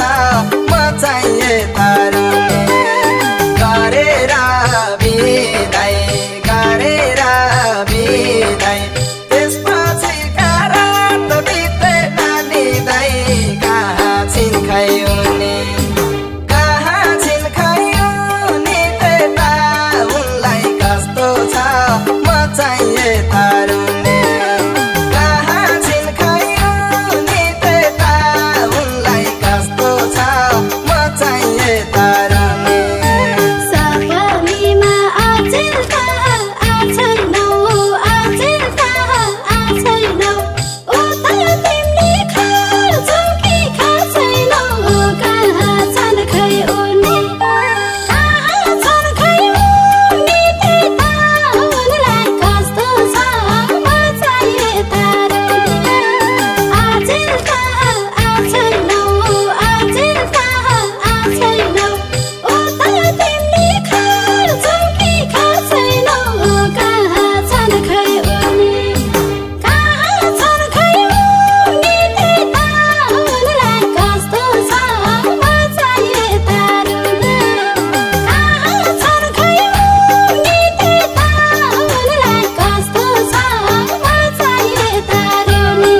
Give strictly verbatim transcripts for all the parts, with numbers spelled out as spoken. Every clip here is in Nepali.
म चाहिँ यता रुने गरेर बिदाई गरेर बिदाई त्यसपछि रात बिते नानीदाई कहाँ छिन् खैउने कहाँ छिन् खैउने त्यता उनलाई कस्तो छ म चाहिँ यता रुने कहाँ छिन् खैउने त्यता उनलाई कस्तो छ म चाहिँ यता रुने सपनीमा आछिन् कहाँ आछैनौ आछिन् कहाँ आछैनौ उता तिमीले खान्छौ कि खान्छैनौ कहाँ छन् खै उनी कहाँ छन् खै उनी त्यता उनलाई कस्तो छ म चाहिँ यता रुने आछिन् कहाँ आछैनौ आछिन् कहाँ आछैनौ उता तिमीले खान्छौ कि खान्छैनौ कहाँ छन् खै उनी कहाँ छन् खै उनी त्यता उनलाई कस्तो छ म चाहिँ यता रुने कहाँ छन् खै उनी त्यता उनलाई कस्तो छ म चाहिँ यता रुने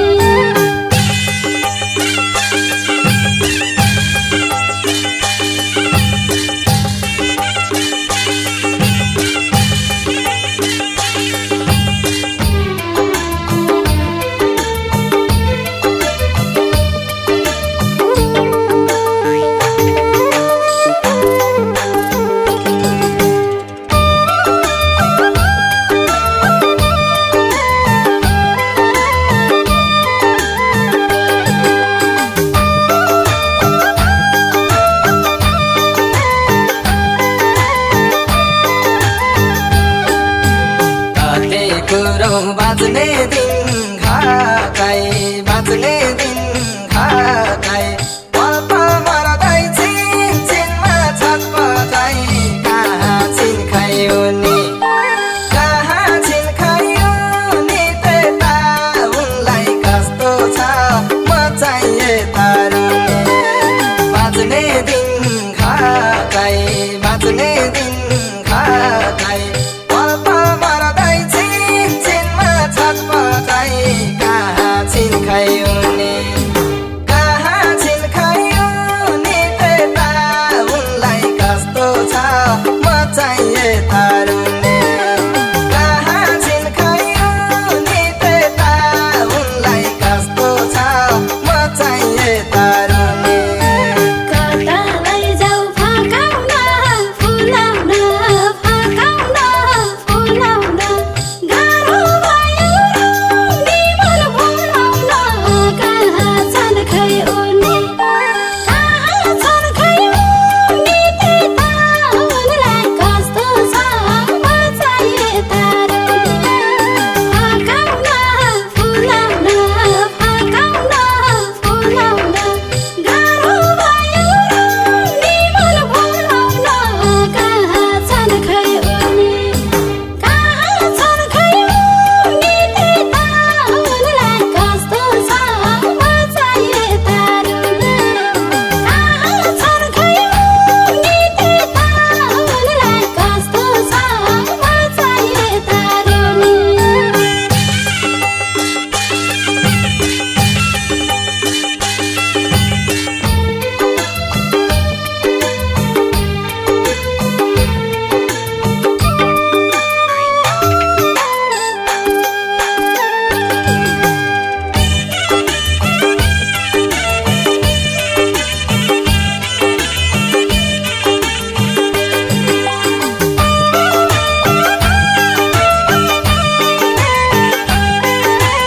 कति कुरो बाँच्ने दिन खाकै बाँच्ने दिन खाकै पल पल मर्दै छिन् छिनमा छटपटाई कहाँ छिन् खै उनी कहाँ छिन् खै उनी त्यता उनलाई कस्तो छ म चाहिँ यता रुने बाँच्ने दिन खाकै बाँच्ने दिन खाकै पल पल मर्दै छिन् छिनमा छटपटाई कहाँ छिन् खै उनी कहाँ छिन् खै उनी त्यता उनलाई कस्तो छ म चाहिँ यता रुने कहाँ छिन् खै उनी त्यता उनलाई कस्तो छ म चाहिँ यता रुने कता लैजाऊ फकाउन फुलाउन फकाउन फुलाउन गाह्रो भयो रुङ्गी मन भुलाउन कहाँ छन् खै उनी कहाँ छन् खै उनी त्यता उनलाई कस्तो छ म चाहिँ यता रुने फकाउन फुलाउन फकाउन फुलाउन गाह्रो भयो रुङ्गी मन भुलाउन कहाँ छन् खै उनी कहाँ छन् खै उनी त्यता उनलाई कस्तो छ म चाहिँ यता रुने कहाँ छन् खै उनी त्यता उनलाई कस्तो छ म चाहिँ यता रुने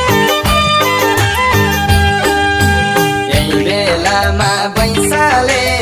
यही बेलामा बैसाले